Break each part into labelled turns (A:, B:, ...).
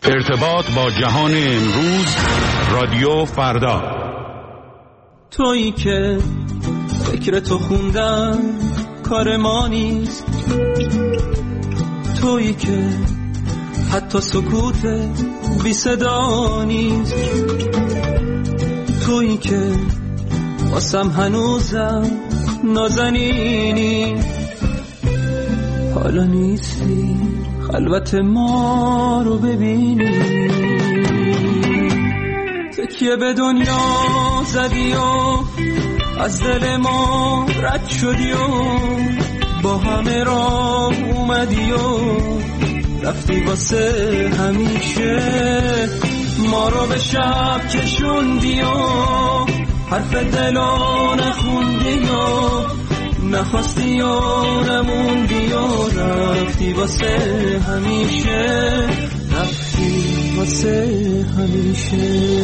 A: ارتباط با جهان امروز، رادیو فردا.
B: تویی که فکر تو خوندن کار ما نیست، تویی که حتی سکوت بی صدا نیست، تویی که واسم هنوزم نازنینی، حالا نیستی خلوت ما رو ببینی، تکیه به دنیا زدی و از دل ما رد شدی و با همه راه اومدی و رفتی واسه همیشه، ما رو به شب کشوندی و حرف دلو نخوندی و نخواستی و نموندی و رفتی واسه همیشه، رفتی واسه همیشه.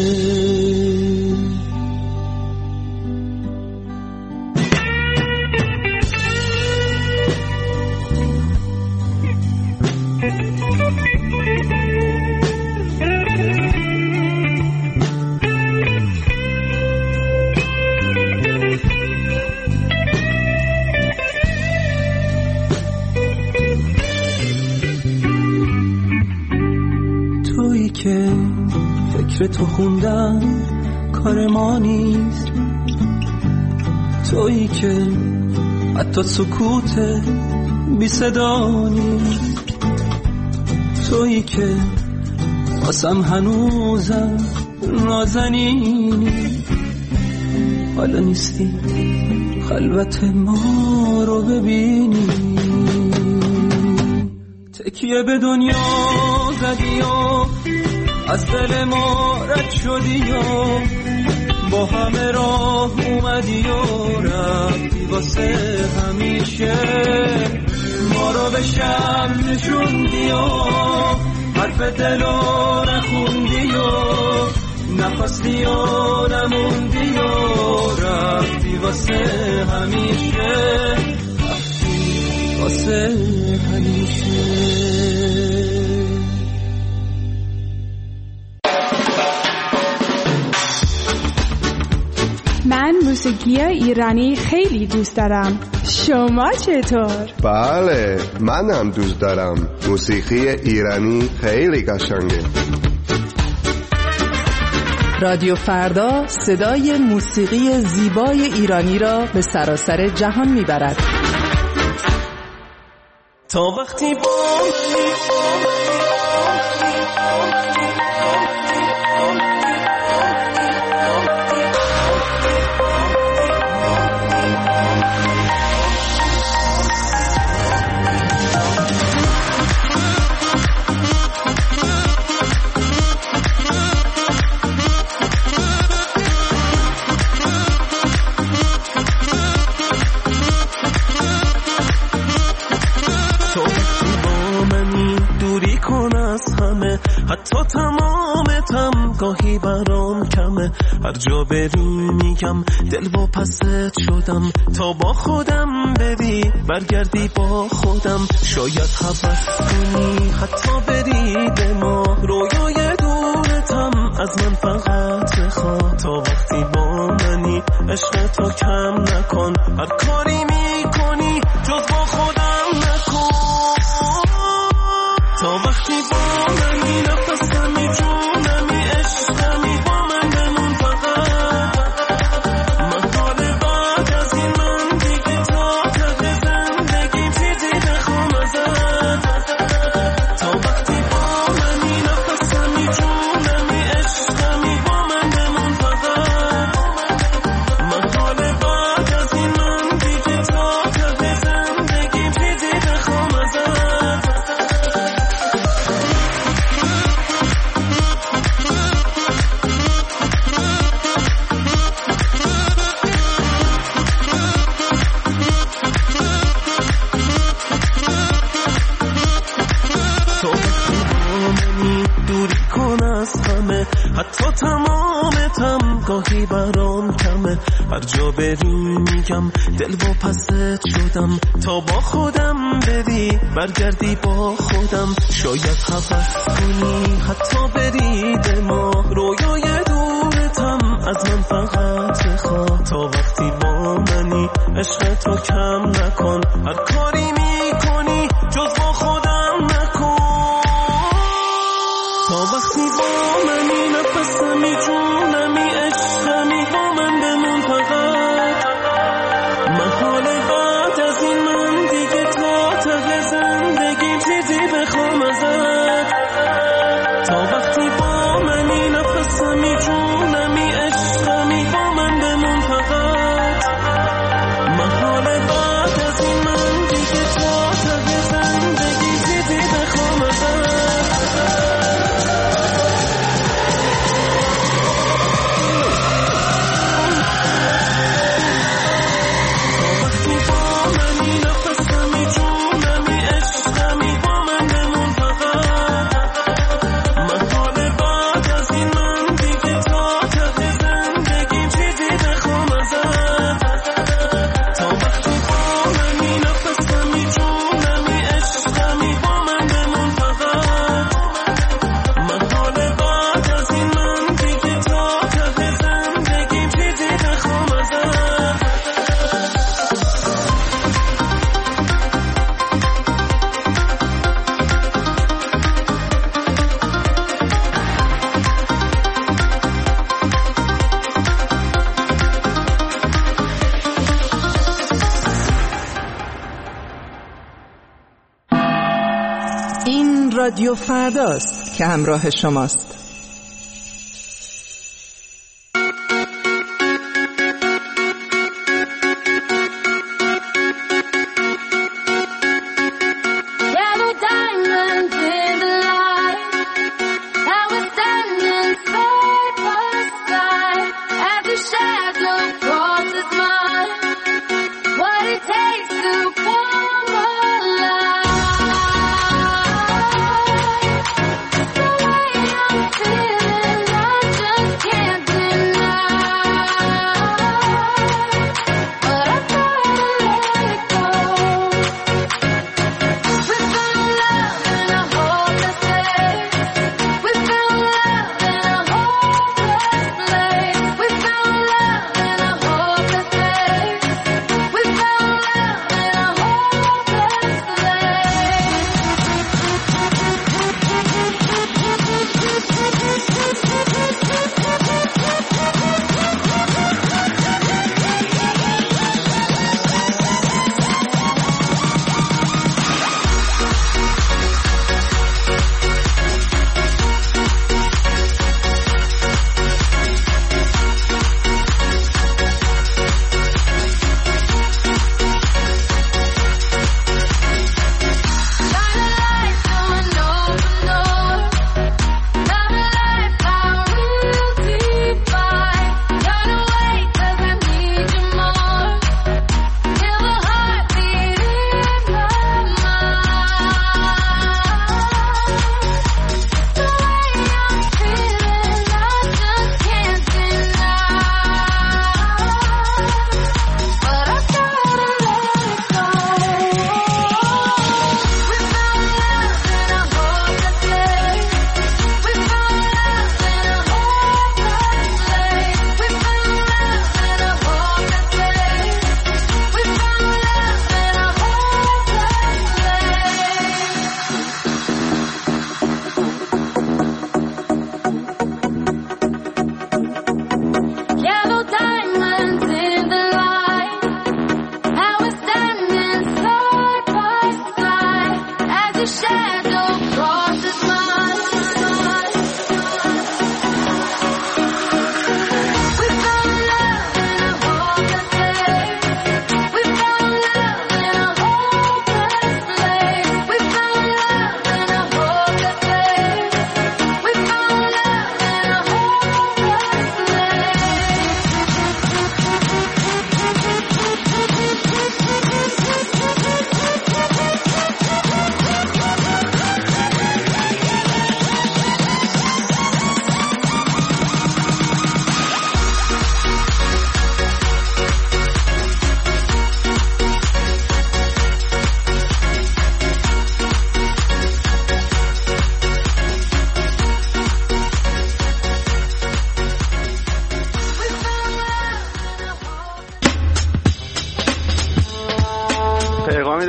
B: که فکر تو خوندن کار ما نیست، تویی که حتی سکوت بی صدا نیست، تویی که واسم هنوزم نازنینی، حالا نیستی خلوت ما رو ببینی، تکیه به دنیا زدی و از دل ما رد شدی و با همه راه اومدی و رفتی واسه همیشه، ما رو به شب نشوندی و حرف دلو نخوندی و نخواستی و نموندی و رفتی واسه همیشه، رفتی واسه همیشه.
C: من موسیقی ایرانی خیلی دوست دارم. شما چطور؟
D: بله، منم دوست دارم. موسیقی ایرانی خیلی قشنگه.
E: رادیو فردا صدای موسیقی زیبای ایرانی را به سراسر جهان میبرد.
B: تا وقتی
F: حتی تمامتم گاهی برام کمه، هر جا بری میگم دل با پست شدم، تا با خودم بری برگردی با خودم، شاید حوض کنی حتی بری به ما، رویای دورتم از من فقط بخواه، تا وقتی با منی عشق تا کم نکن، هر کاری میکنی جز با خودم نکن، تا وقتی با منی نفسمی جونمی عشقمی با من بمون فقط، من حال بعد از این من دیگه تا ته زندگی چیزی نخوام ازت، تا وقتی با منی نفسمی جونمی عشقمی با من بمون فقط، من حال بعد از این من دیگه تا ته زندگی چیزی نخوام ازت. کنی دوری کن از همه، حتی تمامتم گاهی برام کمه. هر جا بری میگم دل و پست شدم، تا با خودم بری برگردی با خودم. شاید هوس کنی حتی بری دما، رویای دورتم از من فقط خواه. تا وقتی با منی عشق تو کم نکن، هر کاری میکنی جز با خودم نکن. تا وقتی با منی نفسمی جونمی عشقمی، با من بمون فقط. محال بعد از این من دیگه تا ته زندگیم چیزی بخوام ازت. تا وقتی با منی نفسمی جونمی عشقمی، با من بمون فقط. محال بعد از این من دیگه تا ته زندگیم چیزی بخوام ازت.
E: رادیو فرداست که همراه شماست.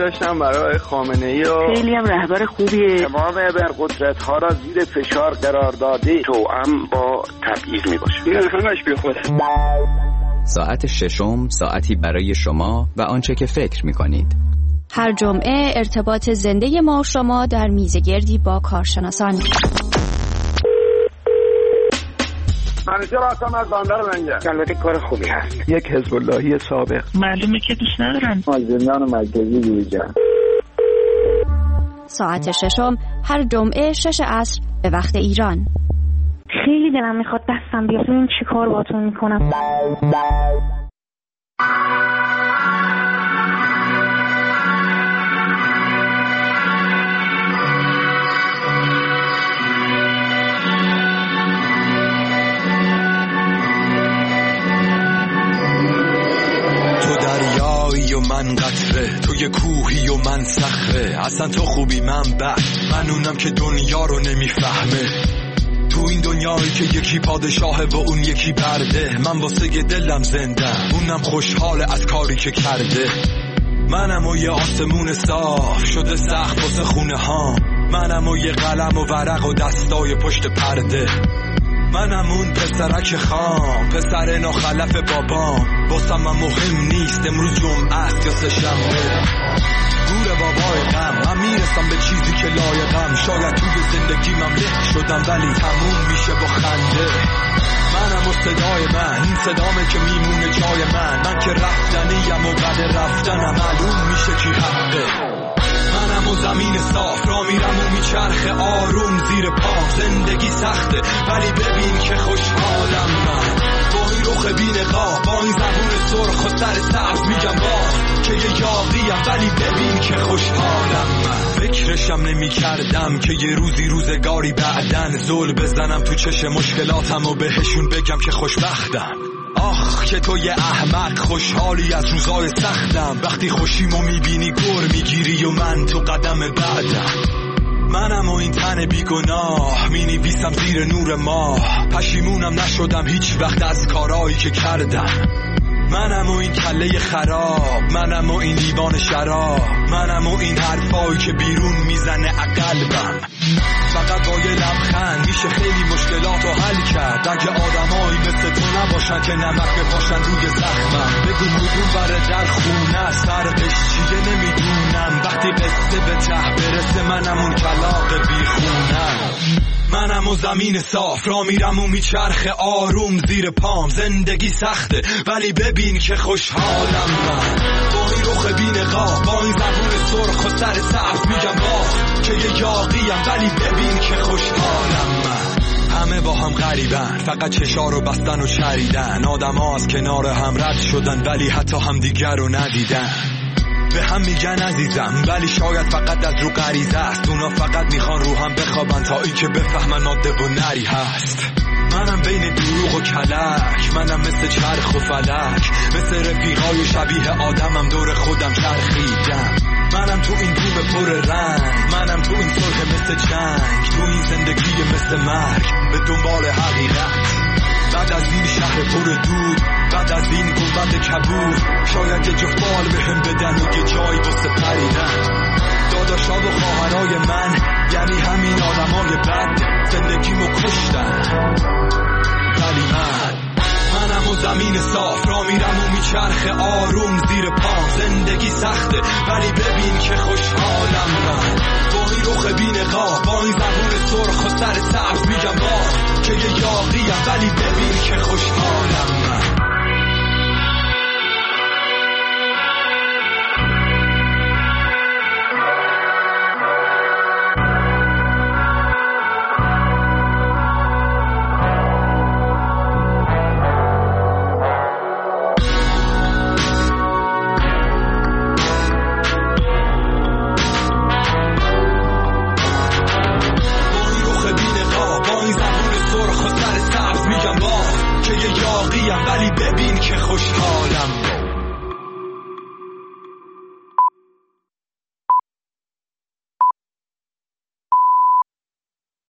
G: داشتم برای خامنه‌ای و
H: خیلی هم رهبر خوبیه.
I: تمام ابرقدرت‌ها را زیر فشار قرار داده، توأم با تبعیض میباشه. این همش بی خوده.
J: ساعت ششم ساعتی برای شما و آنچه که فکر می‌کنید.
K: هر جمعه ارتباط زنده ما و شما در میزگردی با کارشناسان.
I: منیجر هستم از بندر منجر. البته کار خوبی هست.
G: یک حزب اللهی سابق.
H: معلومه که دوست ندارن.
I: مازندران مرکزی دیگر.
K: ساعت ششم هر جمعه 6 عصر به وقت ایران.
H: خیلی دلم میخواد دستم بیاد. این چی کار باتون میکنم؟
L: و من قطره، تو یه کوهی و من صخره. اصلا تو خوبی من بد، من اونم که دنیا رو نمیفهمه. تو این دنیایی که یکی پادشاهه و اون یکی برده، من واسه دلم زندم، اونم خوشحاله از کاری که کرده. منم و یه آسمون صاف شده سخت واسه خونه ها، منم و یه قلم و ورق و دستای پشت پرده. منم اون پسرک خام، پسر ناخلف بابام، واسم من مهم نیست امروز جمعه است یا سه‌شنبه. گور بابای غم، من میرسم به چیزی که لایقم. شاید توی زندگیمم له شدم ولی تموم میشه با خنده. منم و صدای من، این صدامه که میمونه جای من که رفتنیم و بعد رفتنم معلوم میشه کی حقه. منم و زمین صاف را میرم و میچرخه آروم زیر پام. زندگی سخته ولی ببین که خوشحالم من، با این رخ بی‌نقاب، با این زبون سرخ و سر سبز میگم باز که یه یاغیم ولی ببین که خوشحالم من. فکرشم نمی کردم که یه روزگاری بعدن زل بزنم تو چشم مشکلاتم و بهشون بگم که خوشبختم. آخ که تو یه احمق خوشحالی از روزای سختم، وقتی خوشیمو میبینی گر میگیری و من تو قدم بعدم. منم و این تن بیگناه مینویسم زیر نور ماه، پشیمونم نشدم هیچ وقت از کارایی که کردم. منم و این کله خراب، منم و این لیوان شراب، منم و این حرفایی که بیرون میزنه قلبم. فقط با یه لبخند میشه خیلی مشکلاتو حل کرد، اگه آدمایی مثل تو نباشن که نمک بپاشن روی زخمم. بگو مدون بره در خونه است، فرقش چیه نمیدونم. وقتی قصه به ته برسه منم اون کلاغ بیخونم. منم و زمین صاف را میرم و میچرخه آروم زیر پام. زندگی سخته ولی ببین که خوشحالم من، با این رخ بی‌نقاب، با این زبون سرخ و سر سبز میگم باز که یه یاغیم ولی ببین که خوشحالم من. همه با هم غریبن، فقط چشا رو بستن و چریدن. آدم ها از کنار هم رد شدن ولی حتی هم دیگر رو ندیدن. به هم میگن عزیزم ولی شاید فقط از رو غریزه است. اونا فقط میخوان رو هم بخوابن تا این که بفهمن ماده و نری هست. منم بین دروغ و کلک، منم مثل چرخ و فلک، مثل رفیقای شبیه آدمم دور خودم چرخیدم. منم تو این بوم پر رنگ، منم تو این سرخ مثل جنگ، تو این زندگی مثل مرگ به دنبال حقیقت. بعد از این شهر پر دود، بعد از این گنبد کبود، شاید یه جو فال بهم بدن و یه جایی واسه پریدن. داداشا و خواهرای من یعنی همین آدمای بد، زندگیمو کشتن ولی منم و زمین صاف را میرم و میچرخه آروم زیر پام. زندگی سخته ولی ببین که خوشحالم من، با این رخ بی‌نقاب، با این زبون سرخ و سر سبز میگم باز که یه یاغیم ولی ببین که خوشحالم من.